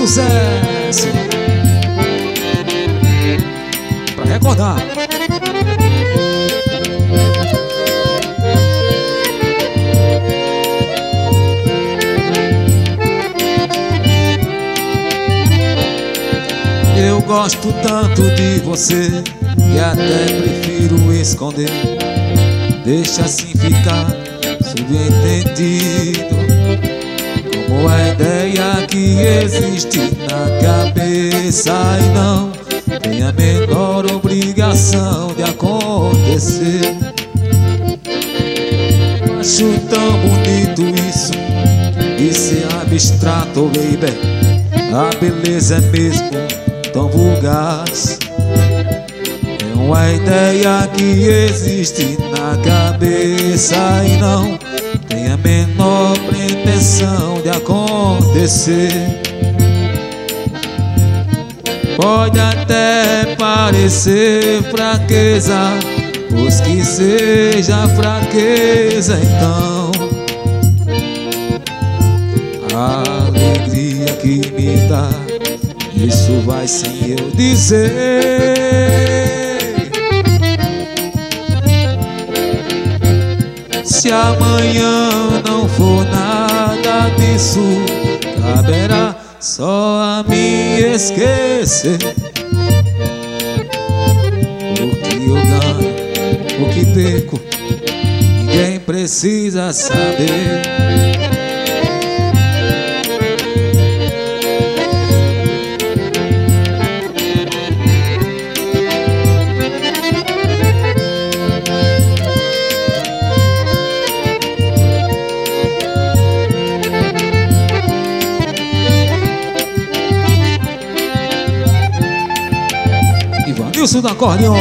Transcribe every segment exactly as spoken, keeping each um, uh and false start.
sucesso. Pra recordar. Eu gosto tanto de você que até prefiro esconder. Deixa assim ficar subentendido, como a ideia que existe na cabeça e não tem a menor obrigação de acontecer. Acho tão bonito isso, e ser abstrato, baby. A beleza é mesmo tão vulgaz. É uma ideia que existe na cabeça e não tem a menor pretensão de acontecer. Pode até parecer fraqueza, pois que seja fraqueza então. A alegria que me dá, isso vai sem eu dizer. Se amanhã não for nada disso, caberá só a mim esquecer. O que eu ganho, o que perco, ninguém precisa saber. Ivanilson do acordeon.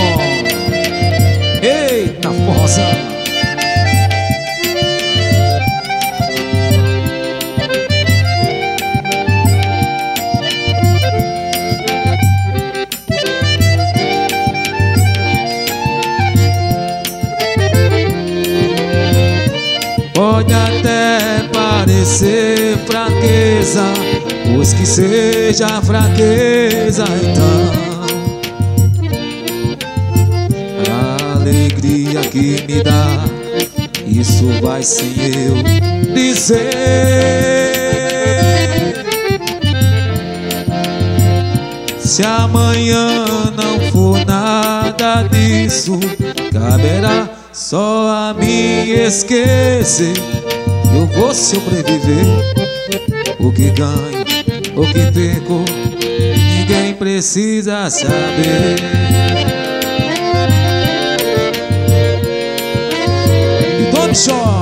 Eita força! Pode até parecer fraqueza, pois que seja fraqueza então. Alegria que me dá, isso vai sem eu dizer. Se amanhã não for nada disso, caberá só a mim esquecer. Eu vou sobreviver, o que ganho, o que perco, ninguém precisa saber. Shot.